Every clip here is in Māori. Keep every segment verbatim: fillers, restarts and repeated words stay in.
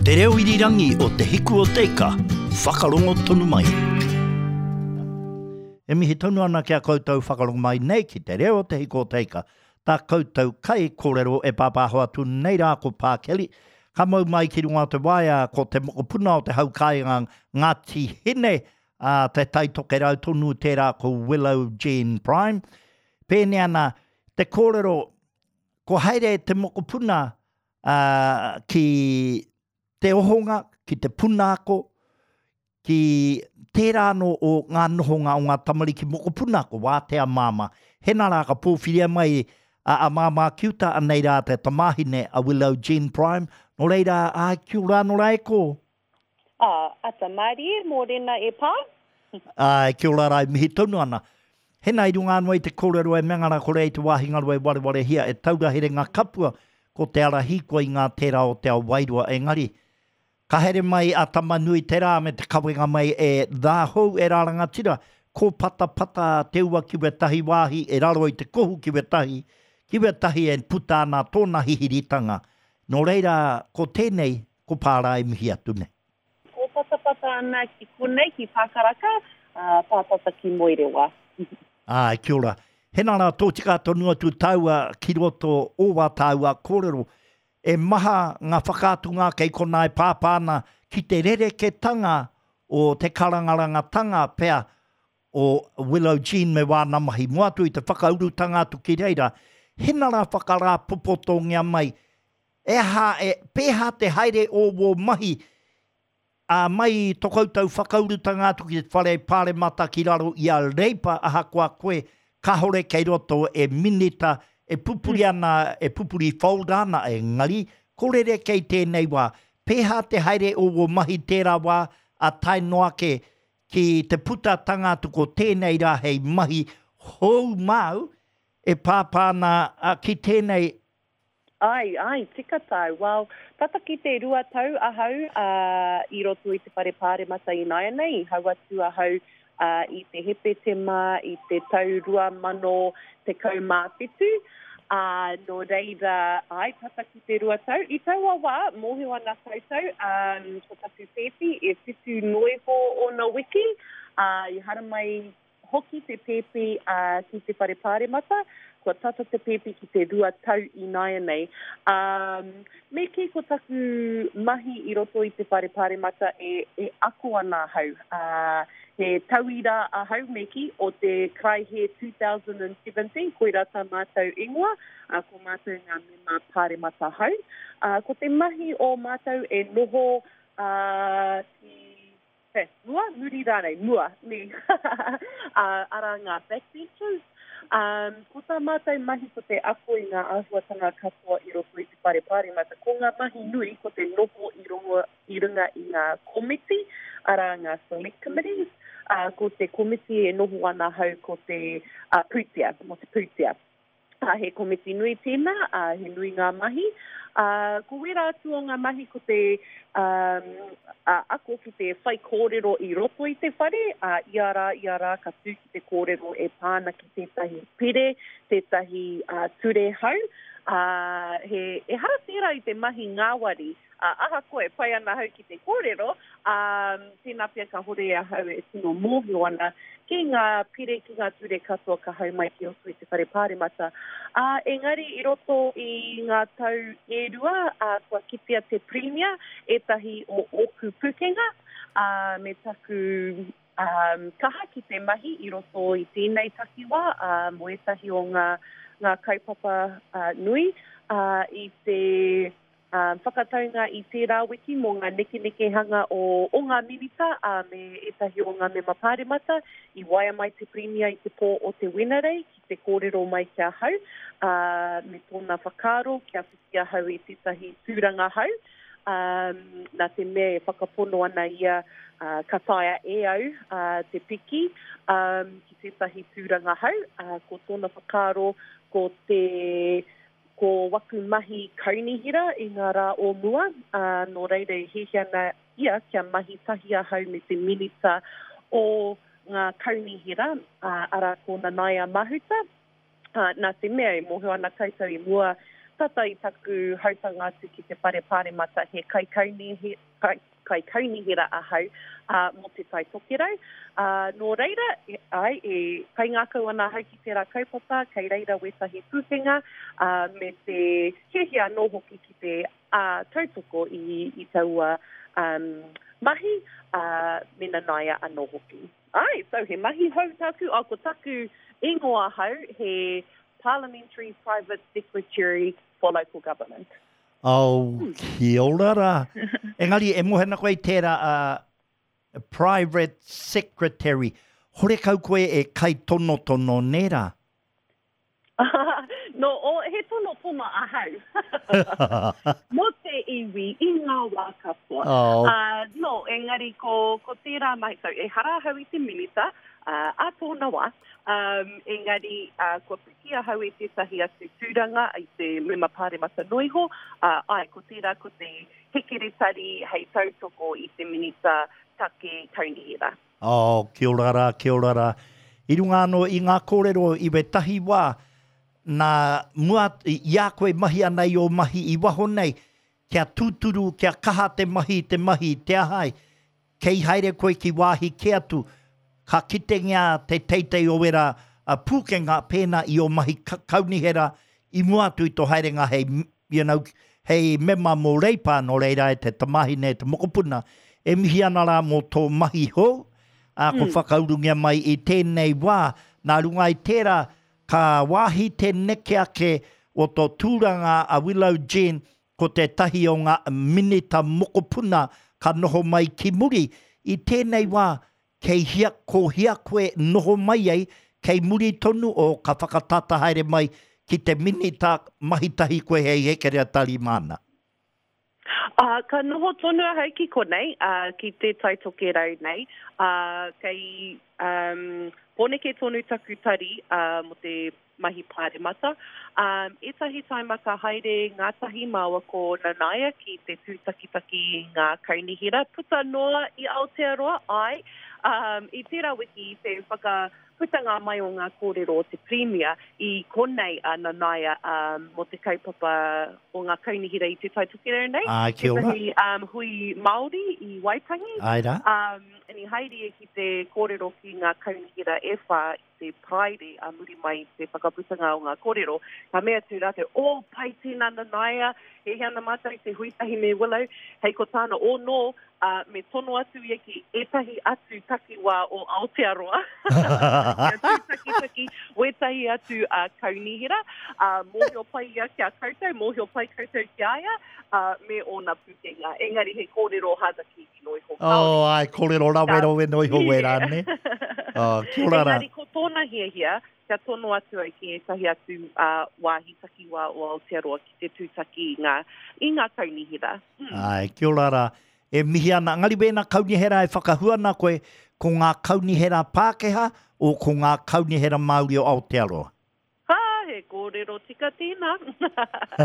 Te reo irirangi o te hiku o teika, whakarongo tonu mai. E mihi tonu ana kia koutou whakarongo mai nei ki te reo o te hiku o teika. Tā koutou kai kōrero e pāpāhoa tu nei rā ko Pākeli. Ka mau mai ki runga te waia ko te mokopuna o te haukainga Ngāti Hine, uh, te taitoke rau tonu tērā ko Willow Jean Prime. Pēne ana, te kōrero, ko haere te mokopuna uh, ki te ohonga, ki te punako, ki tērā no o ngā nohonga o ngā tamariki mokopuna ko wātea māma. Hena rā ka pōwhiria mai a, a māma kiuta anei rā te tamahine a Willow Jean Prime. No reira, a kia ora no rai ko? Ah, ata maari e, mō rena e pā. Ai, kia ora rai, mihi tonu ana. Hena i runga anua i te kōrero e mengara kore i te wāhi ngarua e ware ware hia e taurahere ngā kapua ko te ara hikoa i ngā tērā o te au wairua engari. Ka here mai a tamanui tērā me te kawenga mai e dhāhou e rāranga tira, ko pata pata te ua kiwe tahi wāhi e raro i te kohu kiwe tahi, kiwe tahi e puta ana tōna hihiritanga. No reira, ko tēnei, ko pārā e mihi atu ne. Ko pata pata ana ki konei, ki Pākaraka, uh, pāpata ki Moerewa. Ai, kia ora. Hena rā tōtika tonua tu taua ki roto o wā taua kōrero. E maha ngā whakātunga kei konai pāpāna ki te rereke tanga o te karangaranga tanga pea o Willow Jean me wā namahi moatu i te whakaurutanga atu ki reira. Hena rā whakarā popotongia mai. E ha e pēha te haere o wō mahi a mai tokoutau whakaurutanga atu ki te whare pāre mata ki raro i a reipa aha kua koe ka hore kei roto e minita e pupuri ana, e pupuri fold ana e ngari, korere kei tēnei wā. Pēha te haere o wō mahi tērā wā a tai noake ki te puta tanga atu ko tēnei rā hei mahi hou mau e pāpāna a ki tēnei. Ai, ai, tika tau. Well, tata ki te rua tau ahau uh, i roto i te whare pāre mata i naia nei, hau atu ahau uh, i te hepe te mā, i te tau rua mano te kau mā whitu. Uh, no reira, ai, tata ki te rua tau. I tau awa, mohi wana tautau, um, ko tatu pepi, e whitu noiho o na wiki, uh, i hara mai hoki te pepi uh, ki te whare pāre mata, ko tata te pepi ki te rua tau i naia nei. Um, me ke ko taku mahi i roto i te whare pāre mata e, e ako ana hau. Uh, he tauira a hau meki o te Kraihe two thousand seventeen, koe rata mātou ingoa, uh, ko mātou ngā mema pāre mata hau. Uh, ko te mahi o mātou e noho uh, ki He, mua, muri rānei, mua, ne. uh, ara ngā backbenchers. Um, ko tā mātai mahi ko te ako i ngā āhuatanga katoa i roto i te pare pare mata. Ko ngā mahi nui ko te noho i, rongo, i runga i ngā komiti, ara ngā select committees. Uh, ko te komiti e noho ana hau ko te uh, pūtia, mo te pūtia. Uh, he komiti nui tēnā, uh, he nui ngā mahi. Uh, ko wera atu o ngā mahi ko te um, uh, ako ki te whai kōrero i roto i te whare, uh, iara, iara, ka tū ki te kōrero e pāna ki tētahi pere, tētahi uh, ture hau. Uh, he, e hara tērā i te mahi ngāwari, uh, aha koe pai ana hau ki te kōrero, um, tēnā pia ka hore a hau e tino mōhio ana, ki ngā pire, ki ngā ture katoa ka hau mai ki osu i te whare pāre mata. Uh, engari i roto i ngā tau e rua, uh, kua kitea te premia, e tahi o oku pukenga, uh, me taku um, kaha ki te mahi i roto i tēnei takiwa, uh, mo e tahi o ngā ngā kaupapa uh, nui, uh, i te uh, whakataunga i tērā wiki mō ngā neke neke hanga o, o ngā minita, uh, me etahi o ngā mema pāre mata, i waia mai te premia i te pō o te winarei, ki te kōrero mai kia hau, uh, me tōna whakaro, kia whitia hau i tētahi tūranga hau, um, nā te mea e whakapono ana ia uh, ka taia e au, uh, te piki, um, ki tētahi tūranga hau, uh, ko tōna whakaro, ko te ko waku mahi kaunihira i ngā rā o mua, uh, no reire hehi ana ia kia mahi tahia hau me te minita o ngā kaunihira, uh, ara ko na naia mahuta. Uh, nā te mea e moho ana kaitau i mua tata i taku hautanga atu ki te pare pare mata he kai kauni he, kai, kai kaunihira ahau uh, mo te tai tokerau. Uh, nō reira, ai, e kai ngā kau ana hau ki te rā kaupapa, kei reira wetahi pūkenga, uh, me te hehia nō hoki ki te uh, tautoko i, i taua um, mahi, uh, me nanaia anō hoki. Ai, so he mahi hau taku, a ko taku ingoa hau, he Parliamentary Private Secretary for Local Government. Oh, hmm. Kia ora rā. Engari, e mohena koe tērā uh, Private Secretary. Hore kau koe e kai tono tono nera? no, o he tono tono ahau. Mo te iwi, i ngā wā kapua. Oh. Uh, no, engari, ko, ko tērā mai, so e hara hau i te minita, uh, a tōna wā. Um, engari, uh, ko pikia hau i te tahi atu tūranga i te lima pāre mata noiho, uh, ai, ko tērā ko te hekere tari hei tautoko i te minita take kaunihira. Oh, kia ora rā, kia ora rā. I runga anō i ngā kōrero i we tahi wā, nā mua, i a koe mahi anai o mahi i waho nei, kia tūturu, kia kaha te mahi, te mahi, te ahai, kei haere koe ki wāhi ke atu, ka kite ngā te teitei o wera a pūkenga pēna i o mahi ka kaunihera i mua atu i tō haerenga hei, you know, hei mema mō reipa no reira e te tamahine, te mokopuna, e mihi ana rā mō tō mahi ho, a ko mm. whakaurungia mai i tēnei wā, nā runga i tērā, ka wāhi te neke ake o tō tūranga a Willow Jean, ko te tahi o ngā minita mokopuna, ka noho mai ki muri, i tēnei wā, kei hia, ko hia koe noho mai ei, kei muri tonu o ka whakatata haere mai ki te minita mahitahi koe hei hekerea tari mana. Uh, ka noho tonu hau ki konei, uh, ki te taitoke rau nei, uh, kei um, poneke tonu taku tari uh, mo te mahi pāre mata. Um, e tahi taimaka haere ngā tahi māua ko Nanaia ki te tūtakitaki ngā kaunihira. Puta noa i Aotearoa, ai, um, i tērā wiki i te whakaputanga mai o ngā kōrero o te Premier i konei a Nanaia um, mo te kaupapa o ngā kaunihira i te taitokerau nei. Ai, kia ora. Te um, hui Māori i Waitangi. Ai rā. Um, Ni haere e ki te kōrero ki ngā kaunihira e whā i te praere a muri mai te whakaputanga o ngā kōrero. Ka mea tū rā te, o, pai tēnā Nanaia, he hana mātai te huitahi me Willow, hei ko tāna o no, uh, me tono atu e ki etahi atu takiwā o Aotearoa. Kia tūtaki taki, wetahi atu uh, kaunihira, uh, mōhio pai ia kia koutou, mōhio pai koutou ki aia, uh, me ona pukenga. Engari he kōrero hadaki ki noi ho. Oh, ai, kōrero rawero we noi ho we rāne. Oh, kia ora rā. Engari ko tōna hia hia, kia tono atu ai ki etahi atu uh, wāhi takiwā o Aotearoa ki te tūtaki i ngā, i ngā kaunihira. Hmm. Ai, kia ora rā. E mihi ana, ngari bēnā kaunihera e whakahuana koe ko ngā kaunihera Pākehā o ko ngā kaunihera Māori o Aotearoa? Ha, he kōrero tika tēnā. uh,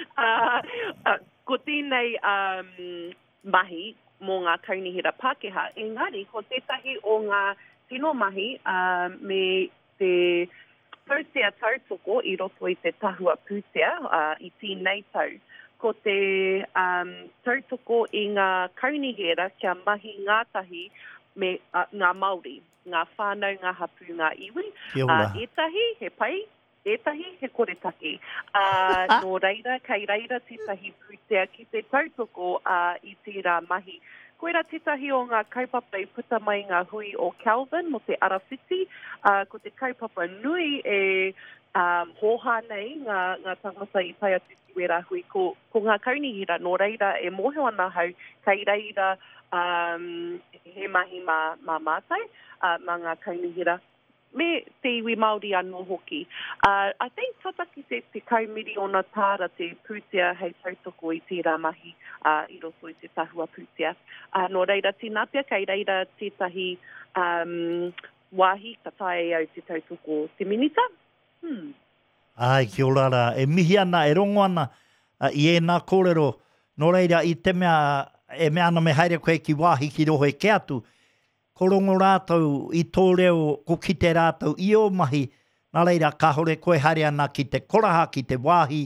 uh, ko tēnei um, mahi mō ngā kaunihera Pākehā, engari, ko tētahi o ngā tino mahi uh, me te pūtea tautoko i roto i te tahua pūtea uh, i tēnei tau. Ko te um, tautoko i ngā kaunihera kia mahi ngātahi me uh, ngā Māori, ngā whānau, ngā hapu, ngā iwi. Uh, etahi, he pai, etahi, he koretaki. Uh, no reira, kei reira tētahi pūtea ki te tautoko uh, i tērā mahi. Koera tētahi o ngā kaupapa i puta mai ngā hui o Calvin mo te Arawhiti. Uh, ko te kaupapa nui e um, hoha nei ngā, ngā tangata i tai atu ki wera hui ko, ko ngā kaunihira. No reira e mohe ana hau kei reira um, he mahi mā, mā mātai uh, mā ngā kaunihira. Me te iwi Māori anō hoki. Uh, I think tataki te, te kaumiri o nā tāra te pūtea hei tautoko i tērā mahi uh, i roto i te tahua pūtea. Uh, no reira tīnapia, kei reira tētahi um, wāhi ka tae au te tautoko te minita. Hmm. Ai, ki ora rā. E mihi ana, e rongo ana uh, i e nā kōrero. No reira i te mea, e mea ana me haere koe ki wāhi ki roho e ke atu. Ko rongo rātou i tō reo, ko ki te rātou i o mahi, nā reira ka hore koe hare ana ki te koraha, ki te wāhi,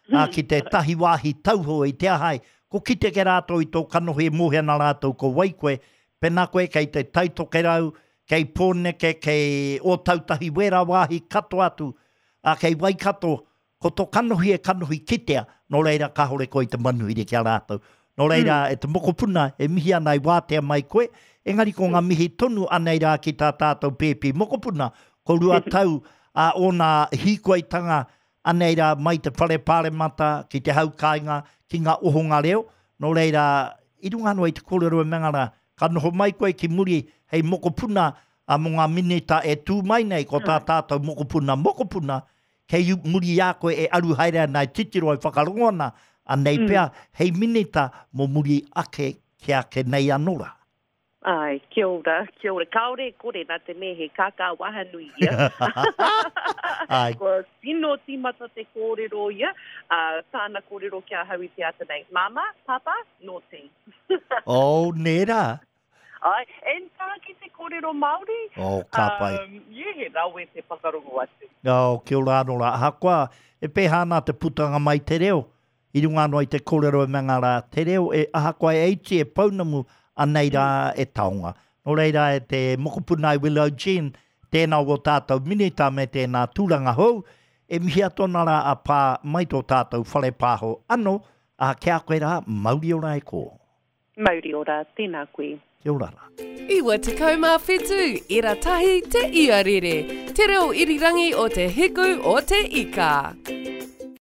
a ki te tahi wāhi tauho i te ahai. Ko ki te ke rātou i tō kanohi e mōhena rātou ko waikoe, pena koe kei te taitoke rau, kei pōneke, kei o tautahi wera wāhi kato atu, a kei waikato, ko tō kanohi e kanohi kitea, no reira ka hore koe te manuhiri kia rātou. No reira mm. e te mokopuna e mihi anai wātea mai koe, engari ko ngā mihi tonu anei rā ki tā tātou pēpi mokopuna, ko rua tau a ona hikoitanga anei rā mai te whare pāre mata ki te haukainga ki ngā ohonga reo. No reira, i runga anō i te kōrero e mengara, ka noho mai koe ki muri hei mokopuna a mo ngā minita e tū mai nei ko tā tātou mokopuna mokopuna, kei muri a koe e aru haere nei titiro e whakarongona, anei mm. pia hei minita mo muri ake ki ake nei anora. Ai, kia ora, kia ora. Kaore kore nā te mehe kākā wahanui ia. Ai. Ko tino tīmata te kōrero ia, uh, tāna kōrero kia hawi te ata nei. Mama, papa, no te. Oh, nera. Ai, en tā ki te kōrero Māori. Oh, ka pai. Um, ie he rawe te whakarongo atu. Oh, kia ora anora. Hakua, e pehana te putanga mai te reo. I runga anō i te kōrero e mengara. Te reo e ahakua e eiti e paunamu anei rā e taonga. No reira e te mokopuna i Willow Jean, tēnā o tātou minita me tēnā tūranga hou, e mihi atona rā a pā mai tō tātou whare pāho. Ano, a kia koe rā, Māori ora e kō. Māori ora, tēnā koe. Kia ora rā. Iwa te kaumā whetū, ira tahi te iarere. Te reo irirangi o te hiku o te ika.